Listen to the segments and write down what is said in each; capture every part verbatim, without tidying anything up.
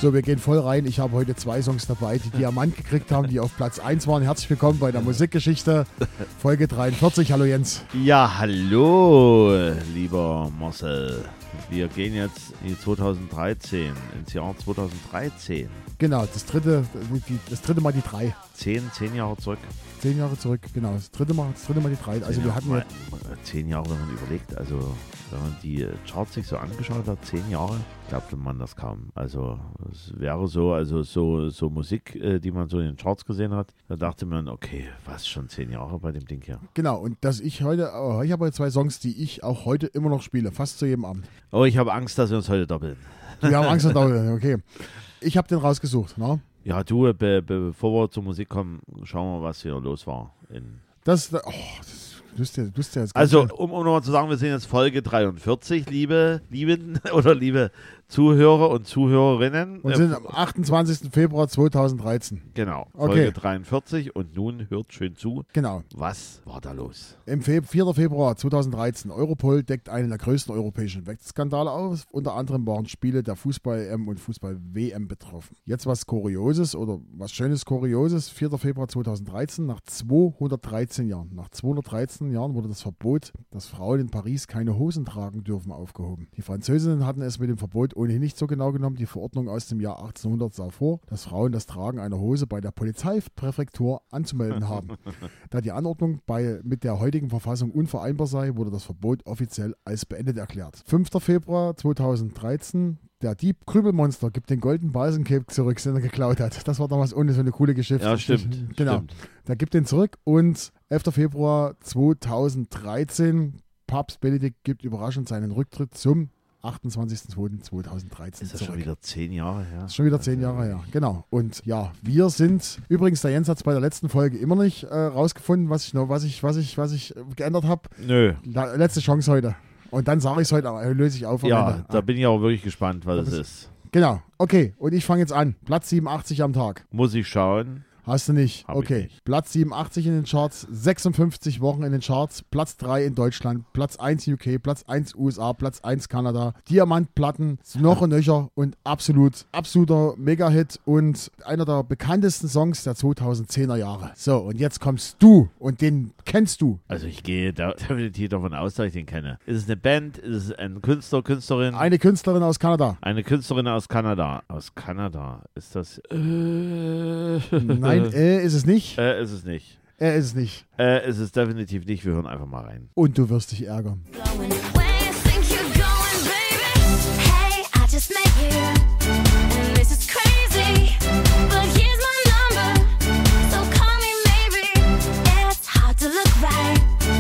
So, wir gehen voll rein. Ich habe heute zwei Songs dabei, die Diamant gekriegt haben, die auf Platz eins waren. Herzlich willkommen bei der Musikgeschichte, Folge dreiundvierzig. Hallo Jens. Ja, hallo, lieber Marcel. Wir gehen jetzt in zweitausenddreizehn, ins Jahr zweitausenddreizehn. Genau, das dritte, die, das dritte Mal die drei. Zehn, zehn Jahre zurück. Zehn Jahre zurück, genau. Das dritte Mal, das dritte Mal die drei. Also wir hatten mal, ja zehn Jahre, wenn man überlegt, also wenn man die Charts sich so angeschaut hat, zehn Jahre, glaubte man das kaum. Also es wäre so, also so, so Musik, die man so in den Charts gesehen hat, da dachte man, okay, was, schon zehn Jahre bei dem Ding hier. Genau, und dass ich heute, oh, ich habe heute zwei Songs, die ich auch heute immer noch spiele, fast zu jedem Abend. Oh, ich habe Angst, dass wir uns heute doppeln. Wir haben Angst, dass wir doppeln, okay. Ich habe den rausgesucht, ne? Ja, du, be, be, bevor wir zur Musik kommen, schauen wir, was hier los war. In das, oh, das wüsste ja, wüsste ja jetzt Also, um, um nochmal zu sagen, wir sind jetzt Folge dreiundvierzig, liebe, lieben oder liebe Zuhörer und Zuhörerinnen. Und sind am achtundzwanzigsten Februar zweitausenddreizehn. Genau, Okay. Folge dreiundvierzig und nun hört schön zu. Genau. Was war da los? Im vierten Februar zweitausenddreizehn, Europol deckt einen der größten europäischen Wettskandale auf. Unter anderem waren Spiele der Fußball-E M und Fußball-W M betroffen. Jetzt was Kurioses oder was Schönes Kurioses. vierten Februar zweitausenddreizehn, nach zweihundertdreizehn Jahren. Nach zweihundertreizehn Jahren wurde das Verbot, dass Frauen in Paris keine Hosen tragen dürfen, aufgehoben. Die Französinnen hatten es mit dem Verbot ohnehin nicht so genau genommen. Die Verordnung aus dem Jahr achtzehnhundert sah vor, dass Frauen das Tragen einer Hose bei der Polizeipräfektur anzumelden haben. Da die Anordnung bei, mit der heutigen Verfassung unvereinbar sei, wurde das Verbot offiziell als beendet erklärt. fünften Februar zweitausenddreizehn. Der Dieb Krümelmonster gibt den Golden Balsam Cape zurück, den er geklaut hat. Das war damals ohne so eine coole Geschichte. Ja, stimmt. Genau. Stimmt. Der gibt den zurück und elften Februar zweitausenddreizehn. Papst Benedikt gibt überraschend seinen Rücktritt zum achtundzwanzigsten zweiten zweitausenddreizehn Ist das zurück. schon wieder zehn Jahre her? Das ist schon wieder zehn Jahre her, genau. Und ja, wir sind, übrigens, der Jens hat es bei der letzten Folge immer nicht äh, rausgefunden, was ich noch, was ich, was ich, was ich geändert habe. Nö. La- letzte Chance heute. Und dann sage ich es heute, aber löse ich auf. am Ja, Ende. da bin ich auch wirklich gespannt, was Da es bist- ist. Genau, okay. Und ich fange jetzt an. Platz siebenundachtzig am Tag. Muss ich schauen. Hast du nicht? Hab ich Okay. nicht. Platz siebenundachtzig in den Charts, sechsundfünfzig Wochen in den Charts, Platz drei in Deutschland, Platz eins U K, Platz eins U S A, Platz eins Kanada, Diamantplatten, noch und nöcher und absolut, absoluter Mega-Hit und einer der bekanntesten Songs der zweitausendzehner Jahre. So, und jetzt kommst du und den kennst du. Also ich gehe da definitiv davon aus, dass ich den kenne. Ist es eine Band? Ist es ein Künstler, Künstlerin? Eine Künstlerin aus Kanada. Eine Künstlerin aus Kanada. Aus Kanada. Ist das... Äh, Nein, äh, ist es nicht. Äh, ist es nicht. Äh, ist es nicht. Äh, ist es definitiv nicht. Wir hören einfach mal rein. Und du wirst dich ärgern. Where you think you're going, baby? Hey, I just met you, and this is crazy, but here's my number, so call me maybe. It's hard to look right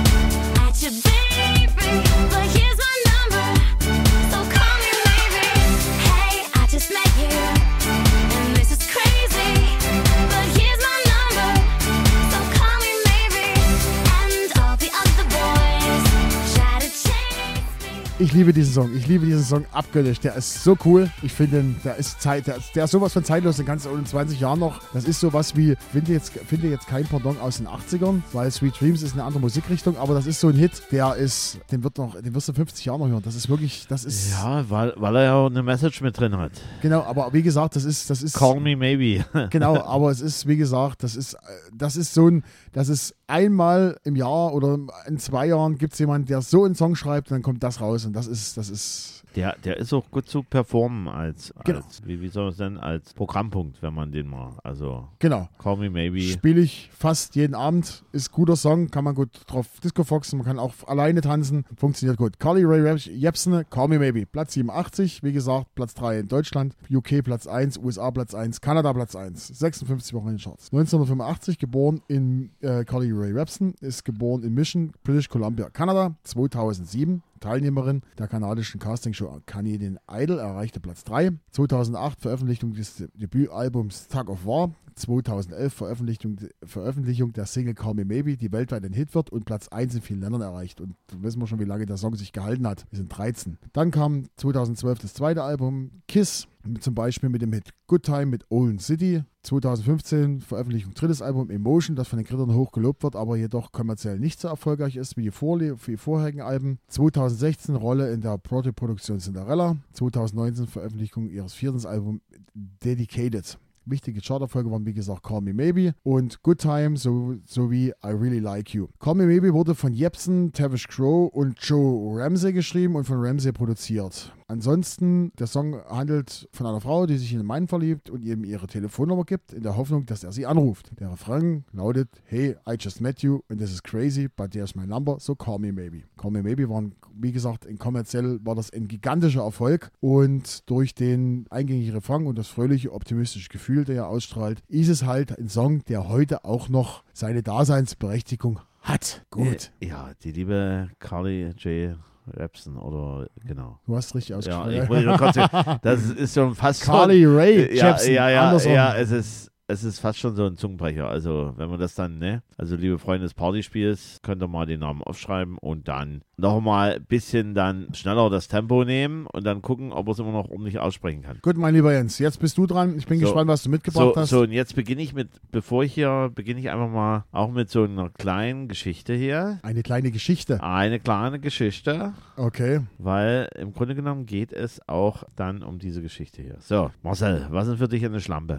at you, baby, but here's my number, so call me maybe. Hey, I just met you, and this is crazy, but here's my number, so call me maybe. And all the other boys try to chase me. Ich liebe diesen Song. Ich liebe diesen Song abgöttisch. Der ist so cool. Ich finde, den- der ist Zeit, der, ist- der ist sowas von zeitlos. Den kannst du auch in zwanzig Jahren noch. Das ist sowas wie, finde jetzt, finde jetzt kein Pendant aus den achtzigern, weil Sweet Dreams ist eine andere Musikrichtung, aber das ist so ein Hit, der ist, den wird noch, den wirst du in fünfzig Jahren noch hören. Das ist wirklich, das ist, Ja, weil, weil er ja auch eine Message mit drin hat. genau, aber wie gesagt, das ist, das ist, Call me maybe. genau, aber es ist, wie gesagt, das ist, äh, das ist so ein, das ist einmal im Jahr oder in zwei Jahren gibt es jemanden, der so einen Song schreibt und dann kommt das raus und das ist, das ist, Der, der ist auch gut zu performen als, Genau. als wie, wie soll man es denn, als Programmpunkt, wenn man den mal, also genau. Call Me Maybe. Spiele ich fast jeden Abend. Ist guter Song, kann man gut drauf Discofoxen, man kann auch alleine tanzen, funktioniert gut. Carly Rae Jepsen, Call Me Maybe, Platz siebenundachtzig, wie gesagt, Platz drei in Deutschland, U K Platz eins, U S A Platz eins, Kanada Platz eins, sechsundfünfzig Wochen in den Charts. neunzehnhundertfünfundachtzig, geboren in äh, Carly Rae Jepsen, ist geboren in Mission, British Columbia, Kanada, zweitausendsieben. Teilnehmerin der kanadischen Castingshow Canadian Idol, erreichte Platz drei. zweitausendacht Veröffentlichung des Debütalbums Tug of War. zweitausendelf Veröffentlichung, Veröffentlichung der Single Call Me Maybe, die weltweit ein Hit wird und Platz eins in vielen Ländern erreicht. Und da wissen wir schon, wie lange der Song sich gehalten hat. Wir sind dreizehn. Dann kam zweitausendzwölf das zweite Album Kiss. Mit, zum Beispiel mit dem Hit Good Time mit Olin City. zwanzig fünfzehn Veröffentlichung drittes Album Emotion, das von den Kritikern hoch gelobt wird, aber jedoch kommerziell nicht so erfolgreich ist wie die, vorle- wie die vorherigen Alben. zwanzig sechzehn Rolle in der Broadway-Produktion Cinderella. zwanzig neunzehn Veröffentlichung ihres vierten Albums Dedicated. Wichtige Charterfolge waren, wie gesagt, Call Me Maybe und Good Time so, sowie I Really Like You. Call Me Maybe wurde von Jepsen, Tavish Crow und Joe Ramsey geschrieben und von Ramsey produziert. Ansonsten, der Song handelt von einer Frau, die sich in einen Mann verliebt und ihm ihre Telefonnummer gibt, in der Hoffnung, dass er sie anruft. Der Refrain lautet, hey, I just met you and this is crazy, but there's my number, so call me maybe. Call Me Maybe war, wie gesagt, in kommerziell war das ein gigantischer Erfolg und durch den eingängigen Refrain und das fröhliche, optimistische Gefühl, der er ausstrahlt, ist es halt ein Song, der heute auch noch seine Daseinsberechtigung hat. Gut. Ja, die liebe Carly J. Rapson oder genau. Du hast richtig Ja, ausgesprochen. ich wollte nur kurz sagen, das ist schon fast Carly so, Rae ja, Jepsen, ja, ja, andersrum. ja, es ist es ist fast schon so ein Zungenbrecher. Also wenn man das dann, ne, also liebe Freunde des Partyspiels, könnt ihr mal den Namen aufschreiben und dann nochmal ein bisschen dann schneller das Tempo nehmen und dann gucken, ob er es immer noch ordentlich aussprechen kann. Gut, mein lieber Jens, jetzt bist du dran. Ich bin So. gespannt, was du mitgebracht So, hast. so, und jetzt beginne ich mit, bevor ich hier, beginne ich einfach mal auch mit so einer kleinen Geschichte hier. Eine kleine Geschichte. Eine kleine Geschichte, Okay. weil im Grunde genommen geht es auch dann um diese Geschichte hier. So, Marcel, was ist für dich eine Schlampe?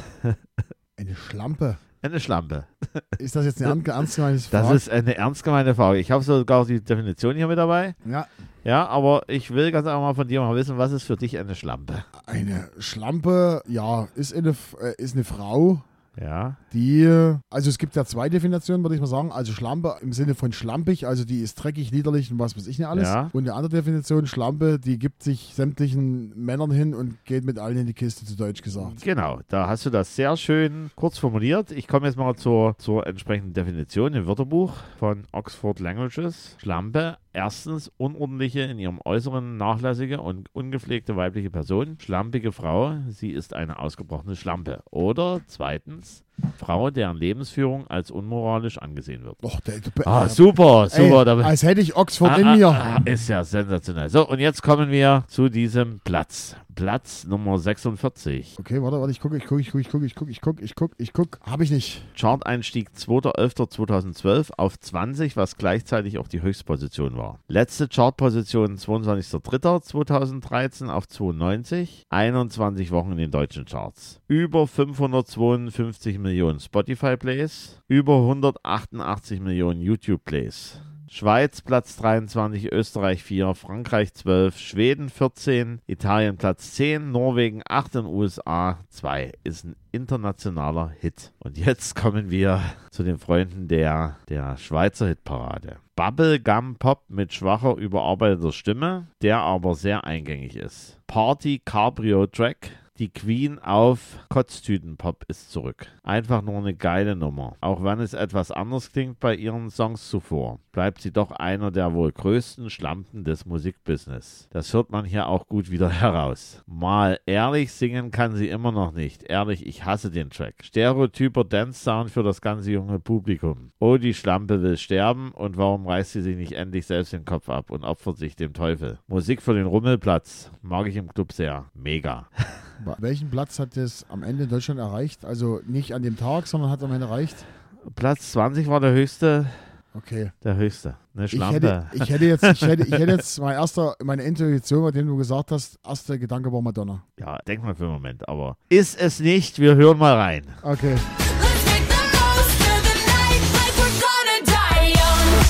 Eine Schlampe. Eine Schlampe. Ist das jetzt eine ernst- ernst gemeinte Das Frage? ist eine ernst gemeinte Frage. Ich habe sogar die Definition hier mit dabei. Ja, Ja, aber ich will ganz einfach mal von dir mal wissen, was ist für dich eine Schlampe? eine Schlampe, ja, ist eine, F- äh, ist eine Frau, Ja, die, also es gibt ja zwei Definitionen, würde ich mal sagen. Also Schlampe im Sinne von schlampig, also die ist dreckig, liederlich und was weiß ich nicht alles. Ja. Und eine andere Definition, Schlampe, die gibt sich sämtlichen Männern hin und geht mit allen in die Kiste, zu Deutsch gesagt. genau. Da hast du das sehr schön kurz formuliert. Ich komme jetzt mal zur, zur entsprechenden Definition im Wörterbuch von Oxford Languages. Schlampe. Erstens, unordentliche, in ihrem Äußeren nachlässige und ungepflegte weibliche Person. Schlampige Frau, sie ist eine ausgebrochene Schlampe. Oder zweitens, Frau, deren Lebensführung als unmoralisch angesehen wird. Och, der, du, Ah, äh, super, super. ey, damit- als hätte ich Oxford Ah, in ah, mir. ah, ist ja sensationell. So, und jetzt kommen wir zu diesem Platz. Platz Nummer sechsundvierzig. Okay, warte, warte, ich gucke, ich gucke, ich gucke, ich gucke, ich gucke, ich gucke, ich gucke, ich gucke. Habe ich nicht. Charteinstieg zweiter elfter zweitausendzwölf auf zwanzig, was gleichzeitig auch die Höchstposition war. Letzte Chartposition zweiundzwanzigster dritter zweitausenddreizehn auf zweiundneunzig. einundzwanzig Wochen in den deutschen Charts. Über fünfhundertzweiundfünfzig Millionen Spotify-Plays. Über hundertachtundachtzig Millionen YouTube-Plays. Schweiz Platz dreiundzwanzig, Österreich vier, Frankreich zwölf, Schweden vierzehn, Italien Platz zehn, Norwegen acht und U S A zwei. Ist ein internationaler Hit. Und jetzt kommen wir zu den Freunden der, der Schweizer Hitparade. Bubblegum Pop mit schwacher, überarbeiteter Stimme, der aber sehr eingängig ist. Party Cabrio Track. Die Queen auf Kotztüten-Pop ist zurück. Einfach nur eine geile Nummer. Auch wenn es etwas anders klingt bei ihren Songs zuvor, bleibt sie doch einer der wohl größten Schlampen des Musikbusiness. Das hört man hier auch gut wieder heraus. Mal ehrlich singen kann sie immer noch nicht. Ehrlich, ich hasse den Track. Stereotyper Dance-Sound für das ganze junge Publikum. Oh, die Schlampe will sterben und warum reißt sie sich nicht endlich selbst den Kopf ab und opfert sich dem Teufel? Musik für den Rummelplatz. Mag ich im Club sehr. Mega. Welchen Platz hat es am Ende in Deutschland erreicht? Also nicht an dem Tag, sondern hat am Ende erreicht? Platz zwanzig war der höchste. Okay. Der höchste. Eine Ich Schlampe. hätte, ich hätte jetzt, ich hätte, ich hätte jetzt mein erster, meine Intuition, bei dem du gesagt hast, erster Gedanke war Madonna. Ja, denk mal für einen Moment, aber ist es nicht? Wir hören mal rein. Okay. Let's make the most of the night like we're gonna die young.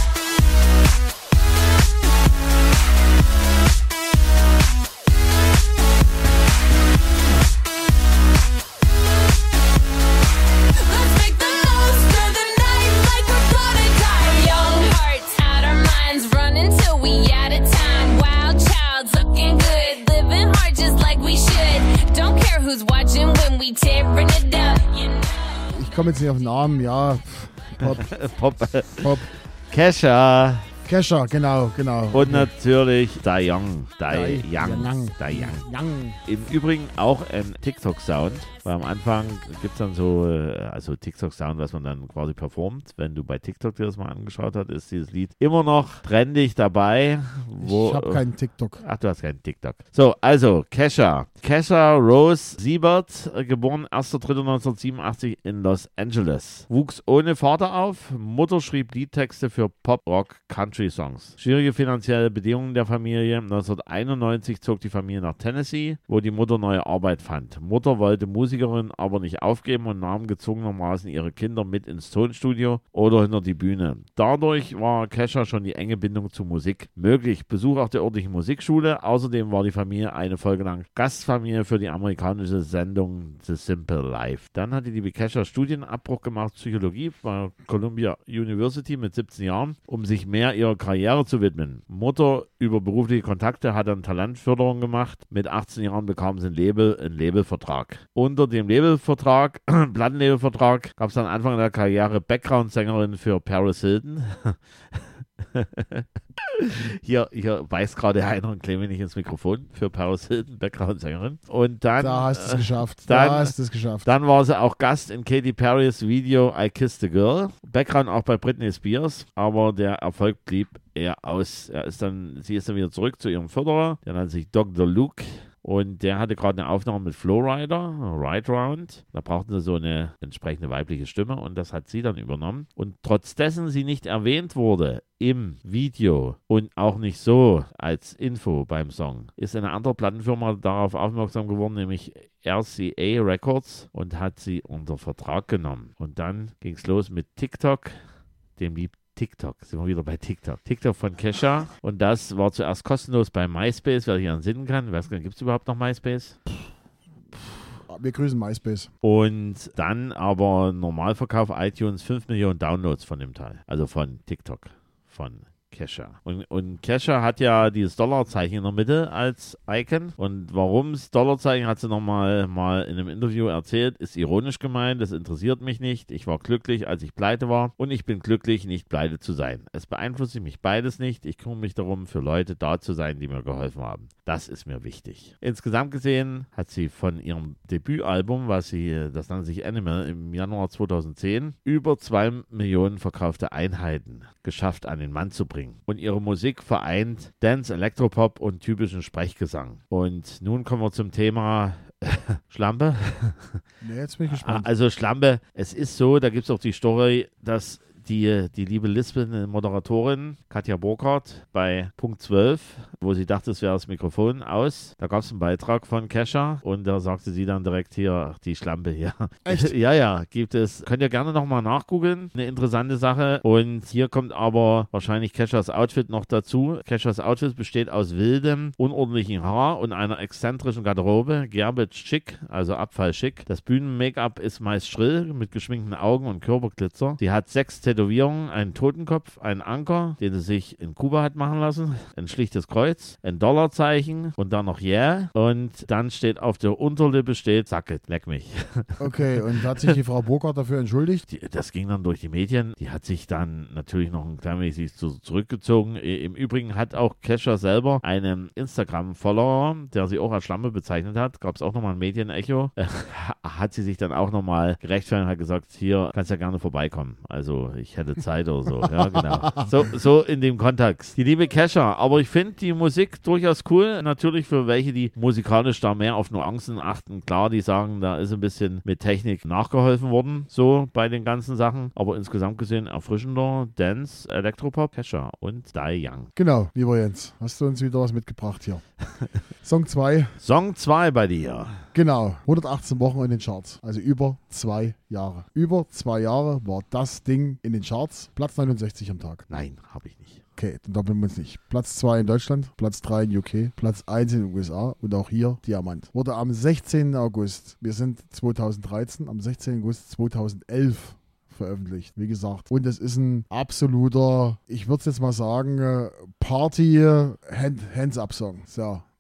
Let's make the most of the night like we're gonna die young. Hearts out our minds, running till we out of time. Wild child's looking good, living hard just like we should. Don't care who's watching when we tearing it up, you know. Ich komme jetzt nicht auf den Namen, ja. Pop, Pop. Pop. Kesha. Kesha, genau, genau. Und natürlich Die Young. Die, Die Young. Young. Die Young. Young. Im Übrigen auch ein TikTok-Sound, weil am Anfang gibt es dann so, äh, also TikTok-Sound, was man dann quasi performt. Wenn du bei TikTok dir das mal angeschaut hast, ist dieses Lied immer noch trendig dabei. Wo, Ich habe keinen TikTok. Ach, du hast keinen TikTok. So, also Kesha. Kesha Rose Siebert, äh, geboren erster dritter neunzehnhundertsiebenundachtzig in Los Angeles. Wuchs ohne Vater auf. Mutter schrieb Liedtexte für Pop, Rock, Country-Songs. Schwierige finanzielle Bedingungen der Familie. neunzehnhunderteinundneunzig zog die Familie nach Tennessee, wo die Mutter neue Arbeit fand. Mutter wollte Musikerin aber nicht aufgeben und nahm gezwungenermaßen ihre Kinder mit ins Tonstudio oder hinter die Bühne. Dadurch war Kesha schon die enge Bindung zu Musik möglich. Besuch auch der örtlichen Musikschule. Außerdem war die Familie eine Folge lang Gastfamilie für die amerikanische Sendung The Simple Life. Dann hatte die Kesha Studienabbruch gemacht, Psychologie bei Columbia University mit siebzehn Jahren, um sich mehr ihrer Karriere zu widmen. Mutter über berufliche Kontakte hat dann Talentförderung gemacht. Mit achtzehn Jahren bekam sie ein Label, einen Labelvertrag. Unter dem Labelvertrag, Plattenlabelvertrag, gab es dann Anfang der Karriere Background-Sängerin für Paris Hilton. Hier, hier weiß gerade einer und klemme nicht ins Mikrofon für Paris Hilton, Background-Sängerin. Und dann. Da hast du es äh, geschafft. Dann, da hast du es geschafft. Dann war sie auch Gast in Katy Perrys Video I Kissed a Girl. Background auch bei Britney Spears, aber der Erfolg blieb eher aus. Er ist dann, sie ist dann wieder zurück zu ihrem Förderer, der nennt sich Doktor Luke. Und der hatte gerade eine Aufnahme mit Flowrider, Ride Round. Da brauchten sie so eine entsprechende weibliche Stimme und das hat sie dann übernommen. Und trotz dessen sie nicht erwähnt wurde im Video und auch nicht so als Info beim Song, ist eine andere Plattenfirma darauf aufmerksam geworden, nämlich R C A Records, und hat sie unter Vertrag genommen. Und dann ging es los mit TikTok, dem Lied TikTok, sind wir wieder bei TikTok. TikTok von Kesha, und das war zuerst kostenlos bei MySpace, wer sich entsinnen kann. Weiß gar nicht, gibt es überhaupt noch MySpace? Wir grüßen MySpace. Und dann aber Normalverkauf iTunes, fünf Millionen Downloads von dem Teil, also von TikTok, von Kesha. Und, und Kesha hat ja dieses Dollarzeichen in der Mitte als Icon. Und warum das Dollarzeichen, hat sie nochmal mal in einem Interview erzählt, ist ironisch gemeint, das interessiert mich nicht. Ich war glücklich, als ich pleite war, und ich bin glücklich, nicht pleite zu sein. Es beeinflusst mich beides nicht. Ich kümmere mich darum, für Leute da zu sein, die mir geholfen haben. Das ist mir wichtig. Insgesamt gesehen hat sie von ihrem Debütalbum, was sie, das nannte sich Animal, im Januar zweitausendzehn, über zwei Millionen verkaufte Einheiten geschafft, an den Mann zu bringen. Und ihre Musik vereint Dance, Elektropop und typischen Sprechgesang. Und nun kommen wir zum Thema Schlampe. Nee, jetzt bin ich gespannt. Also Schlampe, es ist so, da gibt es auch die Story, dass die, die liebe Lisbon, Moderatorin, Katja Burkhardt, bei Punkt zwölf, wo sie dachte, es wäre das Mikrofon aus, da gab es einen Beitrag von Kesha und da sagte sie dann direkt hier, ach, die Schlampe hier. Echt? Ja, ja, gibt es. Könnt ihr gerne nochmal nachgoogeln. Eine interessante Sache. Und hier kommt aber wahrscheinlich Keshas Outfit noch dazu. Keshas Outfit besteht aus wildem, unordentlichen Haar und einer exzentrischen Garderobe. Garbage chic, also Abfall schick. Das Bühnen-Make-up ist meist schrill, mit geschminkten Augen und Körperglitzer. Sie hat sechs Tätowierungen, einen Totenkopf, einen Anker, den sie sich in Kuba hat machen lassen, ein schlichtes Kreuz, ein Dollarzeichen und dann noch Yeah. Und dann steht auf der Unterlippe steht, Suck it, leck mich. Okay, und hat sich die Frau Burkhardt dafür entschuldigt? Die, das ging dann durch die Medien. Die hat sich dann natürlich noch ein klein wenig sich zu, zurückgezogen. Im Übrigen hat auch Kesha selber einen Instagram-Follower, der sie auch als Schlampe bezeichnet hat. Gab es auch nochmal ein Medienecho. Äh, hat sie sich dann auch nochmal gerechtfertigt und hat gesagt, hier kannst ja gerne vorbeikommen. Also ich hätte Zeit oder so. Ja, genau. So, so in dem Kontext. Die liebe Kesha. Aber ich finde die Musik durchaus cool. Natürlich für welche, die musikalisch da mehr auf Nuancen achten. Klar, die sagen, da ist ein bisschen mit Technik nachgeholfen worden, so bei den ganzen Sachen. Aber insgesamt gesehen erfrischender Dance, Elektropop, Kesha und Die Young. Genau, lieber Jens, hast du uns wieder was mitgebracht hier. Song zwei. Song zwei bei dir. Genau, hundertachtzehn Wochen in den Charts, also über zwei Jahre. Über zwei Jahre war das Ding in den Charts, Platz neunundsechzig am Tag. Nein, habe ich nicht. Okay, dann doppeln wir uns nicht. Platz zwei in Deutschland, Platz drei in U K, Platz eins in den U S A und auch hier Diamant. Wurde am sechzehnten August, wir sind zweitausenddreizehn, am sechzehnten August zweitausendelf veröffentlicht, wie gesagt. Und es ist ein absoluter, ich würde es jetzt mal sagen, Party Hand, Hands-Up-Song. So.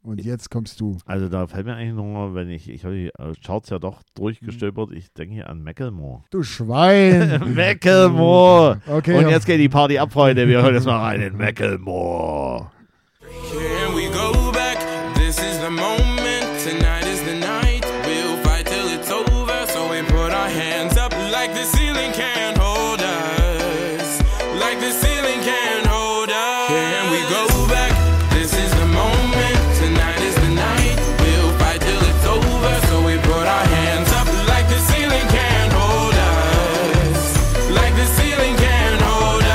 Und jetzt kommst du. Also da fällt mir eigentlich nur, wenn ich, ich habe die äh, Charts ja doch durchgestöbert, ich denke hier an Macklemore. Du Schwein. Macklemore! Okay. Und jetzt geht die Party ab, Freunde. Wir hören jetzt mal rein in Macklemore. Can we go back? This is the moment. Tonight is the night. We'll fight till it's over. So we put our hands up like the ceiling can't hold us. Like the ceiling can't hold us. Can we go back? This is the moment. Tonight is the night. We'll fight till it's over. So we put our hands up like the ceiling can't hold us. Like the ceiling can't hold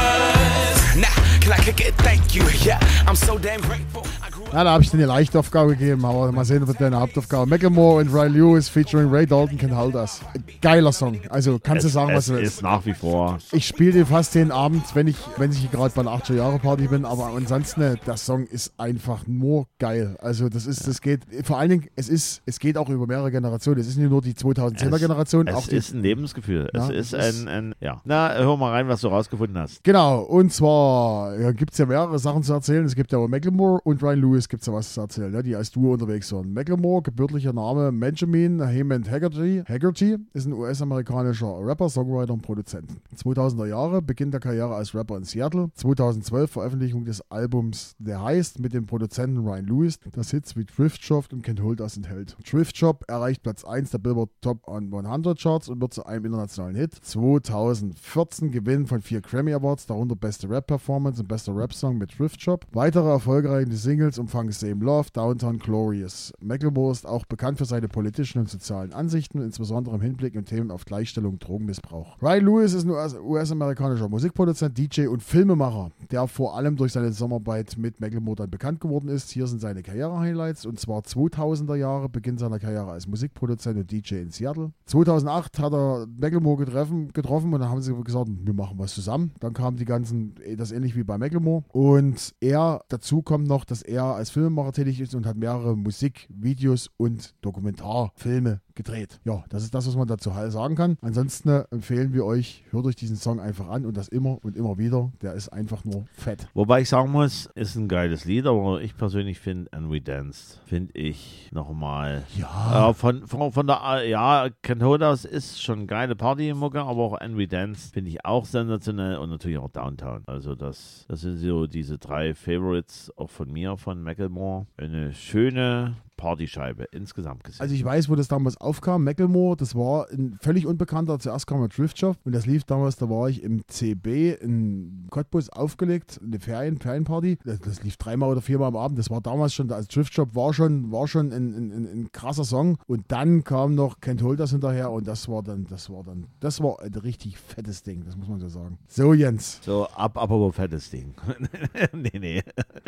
us. Nah, can I kick it? Thank you. Yeah, I'm so damn grateful. I grew up. Ja, da habe ich dir eine leichte Aufgabe gegeben, aber mal sehen, ob deine Hauptaufgabe. Macklemore und Ray Lewis featuring Ray Dalton can hold us. Geiler Song. Also kannst du sagen, was es du willst. ist nach wie vor. Ich spiele den fast jeden Abend, wenn ich, wenn ich gerade bei einer achtziger-Jahre-Party bin, aber ansonsten, ne, der Song ist einfach nur geil. Also das ist, das geht, vor allen Dingen, es ist, es geht auch über mehrere Generationen. Es ist nicht nur die zweitausendzehner-Generation. Es auch die, ist ein Lebensgefühl. Ja, es ist es ist- ein, ein, ja. Na, hör mal rein, was du rausgefunden hast. Genau, und zwar ja, gibt es ja mehrere Sachen zu erzählen. Es gibt ja auch Macklemore und Ryan Lewis gibt es ja was zu erzählen, ne, die als Duo unterwegs waren. Macklemore, gebürtiger Name Benjamin Hammond Haggerty, Haggerty ist ein U S-amerikanischer Rapper, Songwriter und Produzent. zweitausender Jahre Beginn der Karriere als Rapper in Seattle. zweitausendzwölf Veröffentlichung des Albums The Heist mit dem Produzenten Ryan Lewis, das Hits wie Thrift Shop und Can't Hold Us enthält. Thrift Shop erreicht Platz eins der Billboard Top hundert Charts und wird zu einem internationalen Hit. zweitausendvierzehn Gewinn von vier Grammy Awards, darunter Beste Rap Performance und Bester Rap Song mit Thrift Shop. Weitere erfolgreiche Singles umfangen Same Love, Downtown Glorious. Macklemore ist auch bekannt für seine politischen und sozialen Ansichten, insbesondere im Hinblick auf Themen auf Gleichstellung und Drogenmissbrauch. Ryan Lewis ist ein U S-amerikanischer Musikproduzent, D J und Filmemacher, der vor allem durch seine Zusammenarbeit mit Macklemore dann bekannt geworden ist. Hier sind seine Karriere-Highlights, und zwar zweitausender Jahre, Beginn seiner Karriere als Musikproduzent und D J in Seattle. zweitausendacht hat er Macklemore getroffen, getroffen und dann haben sie gesagt, wir machen was zusammen. Dann kamen die ganzen, das ähnlich wie bei Macklemore. Und er, dazu kommt noch, dass er als Filmemacher tätig ist und hat mehrere Musikvideos und Dokumentarfilme gedreht. Ja, das ist das, was man dazu sagen kann. Ansonsten äh, empfehlen wir euch, hört euch diesen Song einfach an und das immer und immer wieder. Der ist einfach nur fett. Wobei ich sagen muss, ist ein geiles Lied, aber ich persönlich finde And We Danced, finde ich nochmal. Ja. Äh, von, von, von der, äh, ja, Can't Hold Us ist schon eine geile Party-Mucke, aber auch And We Danced finde ich auch sensationell und natürlich auch Downtown. Also das, das sind so diese drei Favorites auch von mir, von Macklemore. Eine schöne Partyscheibe insgesamt gesehen. Also ich weiß, wo das damals aufkam. Macklemore, das war ein völlig unbekannter. Zuerst kam der Thrift Shop und das lief damals, da war ich im C B in Cottbus aufgelegt, eine Ferien, Ferienparty. Das, das lief dreimal oder viermal am Abend. Das war damals schon, also Thrift Shop war schon, war schon ein, ein, ein, ein krasser Song. Und dann kam noch Can't Hold Us hinterher und das war dann, das war dann, das war ein richtig fettes Ding, das muss man so sagen. So, Jens. So, ab, ab, aber fettes Ding. nee, nee.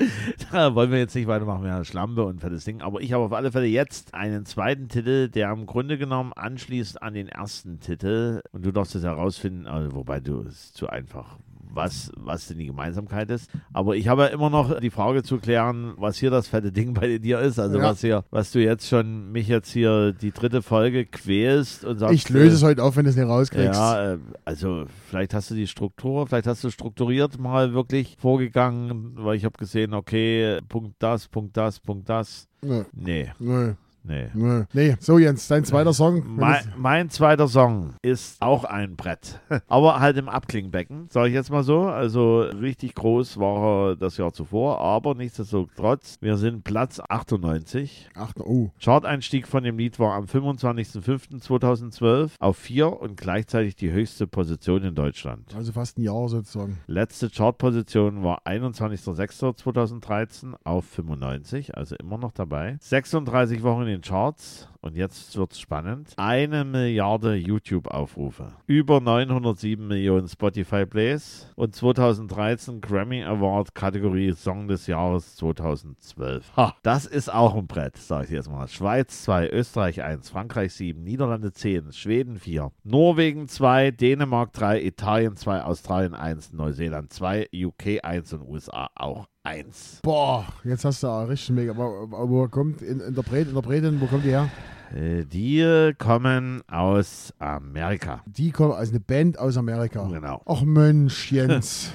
Da wollen wir jetzt nicht weitermachen. Wir haben Schlampe und fettes Ding. Aber ich habe auf alle Fälle jetzt einen zweiten Titel, der im Grunde genommen anschließt an den ersten Titel. Und du darfst es herausfinden, also, wobei du es ist zu einfach. Was, was denn die Gemeinsamkeit ist. Aber ich habe ja immer noch die Frage zu klären, was hier das fette Ding bei dir ist. Also ja. was hier, was du jetzt schon mich jetzt hier die dritte Folge quälst und sagst. Ich löse es heute auf, wenn du es nicht rauskriegst. Ja, äh, also vielleicht hast du die Struktur, vielleicht hast du strukturiert mal wirklich vorgegangen, weil ich habe gesehen, okay, Punkt das, Punkt das, Punkt das. Nö. Nee, Nö. nee. Nö. Nee, so Jens, dein zweiter Song. Wenn Mein, es- mein zweiter Song ist auch ein Brett, aber halt im Abklingbecken, sage ich jetzt mal so. Also richtig groß war er das Jahr zuvor, aber nichtsdestotrotz, wir sind Platz achtundneunzig. Ach, oh. Chart-Einstieg von dem Lied war am fünfundzwanzigsten fünften zweitausendzwölf auf vier und gleichzeitig die höchste Position in Deutschland. Also fast ein Jahr sozusagen. Letzte Chartposition war einundzwanzigster sechster zweitausenddreizehn auf fünfundneunzig, also immer noch dabei. sechsunddreißig Wochen in den Charts und jetzt wird's spannend. Eine Milliarde YouTube-Aufrufe, über neunhundertsieben Millionen Spotify-Plays und zweitausenddreizehn Grammy Award Kategorie Song des Jahres zweitausendzwölf. Ha, das ist auch ein Brett, sage ich jetzt mal. Schweiz zwei, Österreich eins, Frankreich sieben, Niederlande zehn, Schweden vier, Norwegen zwei, Dänemark drei, Italien zwei, Australien eins, Neuseeland zwei, U K eins und U S A auch eins. Boah, jetzt hast du auch richtig mega. Aber, aber wo kommt in, Interpret, Interpretin, wo kommt die her? Äh, Die kommen aus Amerika. Die kommt als eine Band aus Amerika. Genau. Ach Mensch, Jens.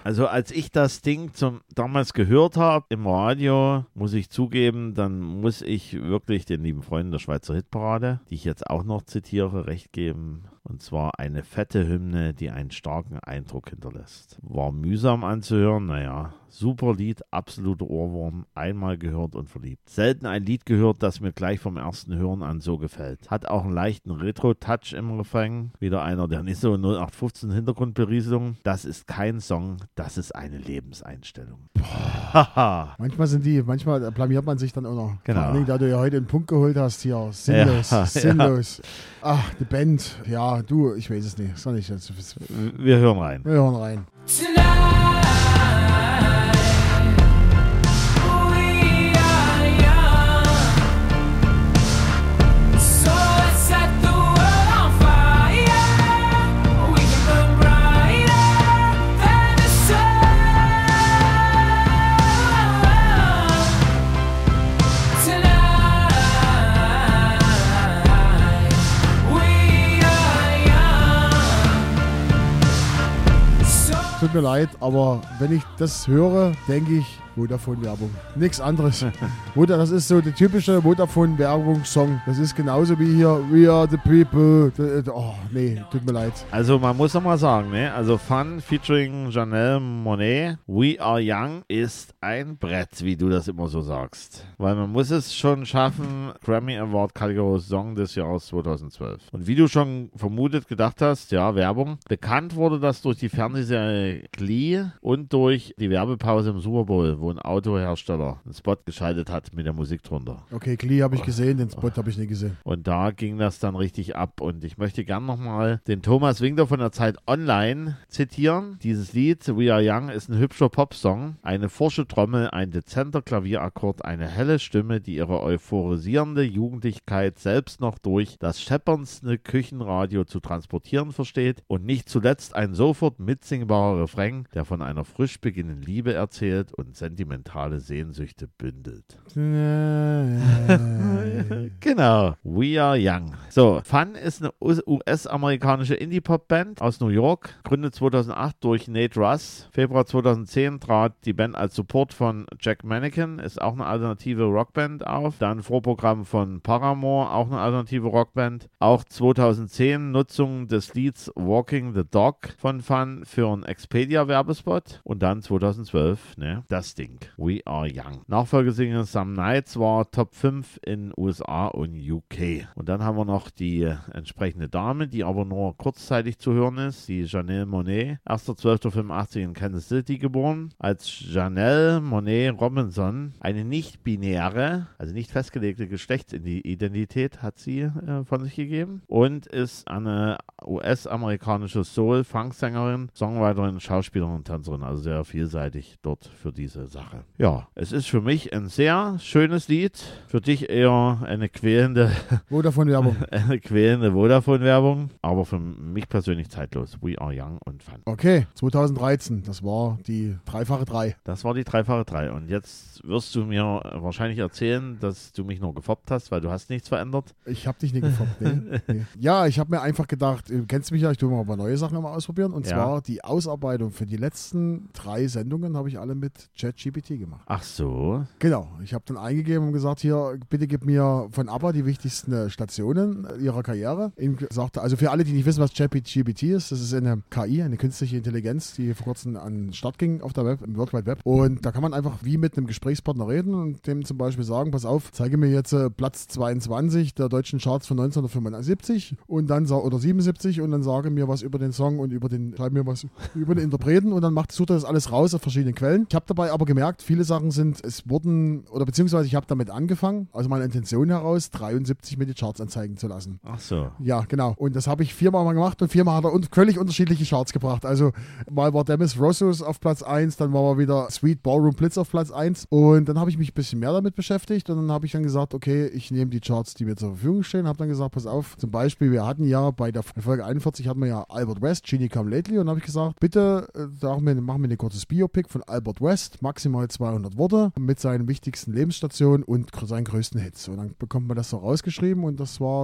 Also als ich das Ding zum damals gehört habe im Radio, muss ich zugeben, dann muss ich wirklich den lieben Freunden der Schweizer Hitparade, die ich jetzt auch noch zitiere, recht geben. Und zwar eine fette Hymne, die einen starken Eindruck hinterlässt. War mühsam anzuhören, naja, super Lied, absoluter Ohrwurm, einmal gehört und verliebt. Selten ein Lied gehört, das mir gleich vom ersten Hören an so gefällt. Hat auch einen leichten Retro-Touch im Refrain. Wieder einer der nicht so null acht fünfzehn Hintergrundberieselung. Das ist kein Song, das ist eine Lebenseinstellung. Haha. Manchmal sind die, manchmal blamiert man sich dann auch noch. Genau. Vor allen Dingen, da du ja heute einen Punkt geholt hast hier. Sinnlos, Ja, sinnlos. Ach, die Band. Ja, du, ich weiß es nicht. Soll ich jetzt? Wir hören rein. Wir hören rein. Tut mir leid, aber wenn ich das höre, denke ich, Vodafone-Werbung. Nichts anderes. Voda- das ist so der typische Vodafone-Werbung-Song. Das ist genauso wie hier We Are the People. Oh, nee, tut mir leid. Also man muss noch mal sagen, ne? Also Fun featuring Janelle Monáe, We Are Young ist ein Brett, wie du das immer so sagst. Weil man muss es schon schaffen, Grammy Award Kategorie Song des Jahres zweitausendzwölf. Und wie du schon vermutet gedacht hast, ja, Werbung. Bekannt wurde das durch die Fernsehserie Glee und durch die Werbepause im Super Bowl, wo ein Autohersteller einen Spot geschaltet hat mit der Musik drunter. Okay, Glee habe ich gesehen, den Spot habe ich nicht gesehen. Und da ging das dann richtig ab. Und ich möchte gern nochmal den Thomas Winkler von der Zeit Online zitieren. Dieses Lied, We Are Young, ist ein hübscher Popsong. Eine forsche Trommel, ein dezenter Klavierakkord, eine helle Stimme, die ihre euphorisierende Jugendlichkeit selbst noch durch das schepperndste Küchenradio zu transportieren versteht. Und nicht zuletzt ein sofort mitsingbarer Refrain, der von einer frisch beginnenden Liebe erzählt und sentimentale Sehnsüchte bündelt. Genau, We Are Young. So, Fun ist eine U S-amerikanische Indie-Pop-Band aus New York, gründet zweitausendacht durch Nate Russ. Februar zweitausendzehn trat die Band als Support von Jack Mannequin, ist auch eine alternative Rockband auf. Dann Vorprogramm von Paramore, auch eine alternative Rockband. Auch zweitausendzehn Nutzung des Lieds Walking the Dog von Fun für einen Expedia-Werbespot. Und dann zweitausendzwölf, ne, das Ding, We Are Young. Nachfolgesingle Some Nights war Top fünf in U S A und U K. Und dann haben wir noch die äh, entsprechende Dame, die aber nur kurzzeitig zu hören ist, die Janelle Monáe, erster zwölfter fünfundachtzig in Kansas City geboren. Als Janelle Monáe Robinson, eine nicht-binäre, also nicht festgelegte Geschlechtsidentität hat sie äh, von sich gegeben und ist eine U S-amerikanische Soul-Funk-Sängerin, Songwriterin, Schauspielerin und Tänzerin, also sehr vielseitig dort für diese Sache. Ja, es ist für mich ein sehr schönes Lied, für dich eher eine quälende Vodafone-Werbung. eine quälende Vodafone-Werbung, aber für mich persönlich zeitlos. We Are Young und Fun. Okay, zweitausenddreizehn, das war die dreifache drei. Das war die dreifache drei und jetzt wirst du mir wahrscheinlich erzählen, dass du mich nur gefoppt hast, weil du hast nichts verändert. Ich habe dich nicht gefoppt, nee, nee. Ja, ich habe mir einfach gedacht, du kennst mich ja, ich tue mal ein paar neue Sachen immer ausprobieren und Ja. zwar die Ausarbeitung für die letzten drei Sendungen habe ich alle mit ChatGPT gemacht. Ach so. Genau, ich habe dann eingegeben und gesagt, hier, bitte gib mir von ABBA die wichtigsten Stationen ihrer Karriere. Und gesagt, also für alle, die nicht wissen, was ChatGPT ist, das ist eine K I, eine künstliche Intelligenz, die vor kurzem an den Start ging auf der Web, im World Wide Web. Und da kann man einfach wie mit einem Gesprächspartner reden und dem zum Beispiel sagen, pass auf, zeige mir jetzt äh, Platz zweiundzwanzig der deutschen Charts von neunzehnhundertfünfundsiebzig und dann sa- oder siebenundsiebzig und dann sage mir was über den Song und über den, schreib mir was über den Interpreten und dann macht, sucht er das alles raus auf verschiedenen Quellen. Ich habe dabei aber gemerkt, viele Sachen sind, es wurden, oder beziehungsweise ich habe damit angefangen, also meine Intention heraus, dreiundsiebzig mir die Charts anzeigen zu lassen. Ach so. Ja, genau. Und das habe ich viermal mal gemacht und viermal hat er un- völlig unterschiedliche Charts gebracht. Also mal war Demis Roussos auf Platz eins, dann war mal wieder Sweet Ballroom Blitz auf Platz eins und dann habe ich mich ein bisschen mehr damit beschäftigt und dann habe ich dann gesagt, okay, ich nehme die Charts, die mir zur Verfügung stehen, habe dann gesagt, pass auf, zum Beispiel, wir hatten ja bei der Folge einundvierzig hatten wir ja Albert West, Genie Come Lately und dann habe ich gesagt, bitte äh, machen wir, machen wir eine kurzes Biopic von Albert West, maximal zweihundert Worte mit seinen wichtigsten Lebensstationen und gr- seinen größten Hits. Und dann bekommt man das so rausgeschrieben und das war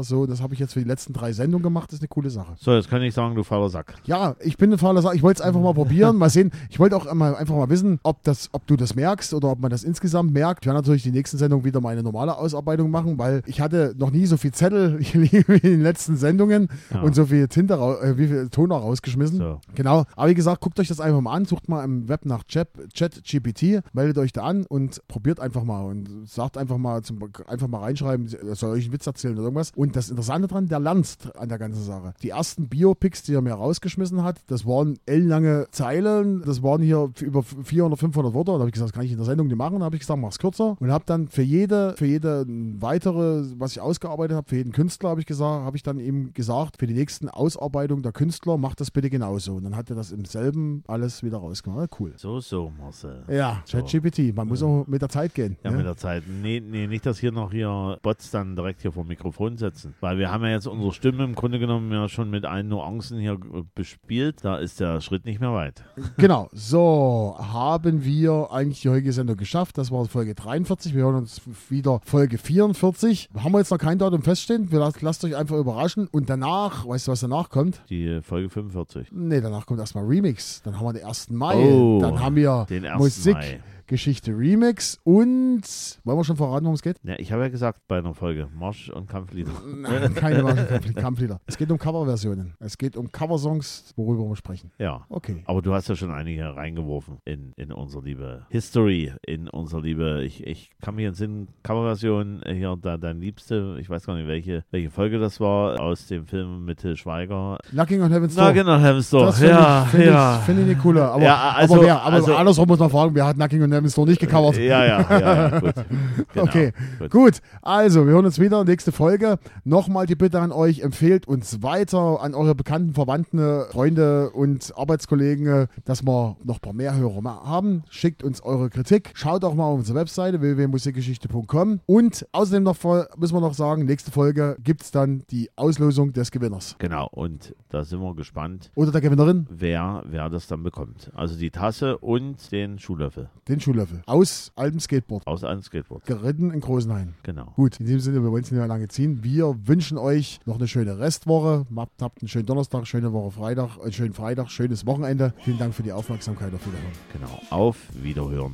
so. Das habe ich jetzt für die letzten drei Sendungen gemacht. Das ist eine coole Sache. So, jetzt kann ich sagen, du fauler Sack. Ja, ich bin ein fauler Sack. Ich wollte es einfach mal probieren, mal sehen. Ich wollte auch immer einfach mal wissen, ob, das, ob du das merkst oder ob man das insgesamt merkt. Ich werde natürlich die nächsten Sendungen wieder meine normale Ausarbeitung machen, weil ich hatte noch nie so viel Zettel wie in den letzten Sendungen Ja. und so viel Tinte, rau- äh, wie viel Toner rausgeschmissen. So. Genau. Aber wie gesagt, guckt euch das einfach mal an, sucht mal im Web nach Chat, Chat G P T, meldet euch da an und probiert einfach mal und sagt einfach mal, zum, einfach mal reinschreiben, soll euch einen Witz erzählen oder irgendwas. Und das Interessante dran, der lernt an der ganzen Sache. Die ersten Biopics, die er mir rausgeschmissen hat, das waren ellenlange Zeilen, das waren hier über vierhundert, fünfhundert Wörter. Da habe ich gesagt, das kann ich in der Sendung nicht machen. Da habe ich gesagt, mach's kürzer und habe dann für jede, für jede weitere, was ich ausgearbeitet habe, für jeden Künstler habe ich gesagt, habe ich dann ihm gesagt, für die nächsten Ausarbeitung der Künstler, macht das bitte genauso. Und dann hat er das im selben alles wieder rausgemacht. Cool. So, so, Marcel. Ja, So. ChatGPT, man muss auch mit der Zeit gehen. Ja, ne? mit der Zeit. Nee, nee, nicht, dass hier noch hier Bots dann direkt hier vor dem Mikrofon setzen. Weil wir haben ja jetzt unsere Stimme im Grunde genommen ja schon mit allen Nuancen hier äh, bespielt. Da ist der Schritt nicht mehr weit. Genau, so haben wir eigentlich die heutige Sendung geschafft. Das war Folge dreiundvierzig. Wir hören uns wieder Folge vierundvierzig. Haben wir jetzt noch kein Datum feststehen. Wir lasst, lasst euch einfach überraschen. Und danach, weißt du, was danach kommt? Die äh, Folge fünfundvierzig. Nee, danach kommt erstmal Remix. Dann haben wir den ersten Mai. Oh, Dann haben wir den ersten Musik. Mai. Geschichte Remix und wollen wir schon verraten, worum es geht? Ja, ich habe ja gesagt bei einer Folge Marsch- und Kampflieder. Nein, keine Marsch- Kampflieder. Es geht um Coverversionen. Es geht um Coversongs, worüber wir sprechen. Ja. Okay. Aber du hast ja schon einige reingeworfen in, in unsere liebe History, in unsere liebe, ich, ich kann mich entsinnen, Coverversion, äh, hier da, dein Liebste, ich weiß gar nicht, welche, welche Folge das war, aus dem Film mit Til Schweiger. Knocking on Heaven's Na Door. genau, Heaven's Door. Das finde Ja, ich, find ja. ich, find ich eine coole. Aber, Ja, also- aber, wer, aber also- andersrum muss man fragen, wer hat Knocking on Heaven's Door nicht gecovert? Ja, ja, ja, ja, gut. Genau, Okay, gut. gut. Also, wir hören uns wieder. Nächste Folge. Nochmal die Bitte an euch, empfehlt uns weiter an eure bekannten, Verwandten, Freunde und Arbeitskollegen, dass wir noch ein paar mehr Hörer ma- haben. Schickt uns eure Kritik. Schaut auch mal auf unsere Webseite w w w punkt musikgeschichte punkt com. Und außerdem noch voll- müssen wir noch sagen, nächste Folge gibt es dann die Auslosung des Gewinners. Genau, und da sind wir gespannt, Oder der Gewinnerin, wer, wer das dann bekommt. Also die Tasse und den Schuhlöffel den Schuhlöffel. Aus altem Skateboard. aus einem Skateboard. Geritten in Großenhain. Genau. Gut, in diesem Sinne, wir wollen es nicht mehr lange ziehen. Wir wünschen euch noch eine schöne Restwoche. Habt, habt einen schönen Donnerstag, schöne Woche Freitag, einen schönen Freitag, schönes Wochenende. Vielen Dank für die Aufmerksamkeit. Auf Wiederhören. Genau. Auf Wiederhören.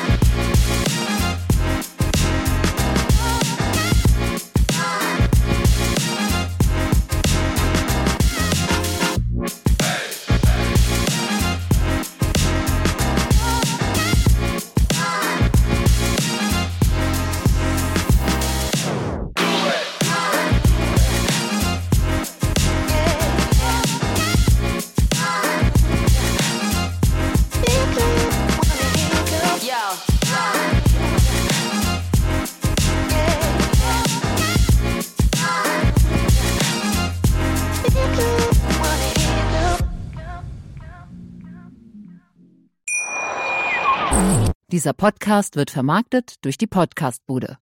Yo. Dieser Podcast wird vermarktet durch die Podcastbude.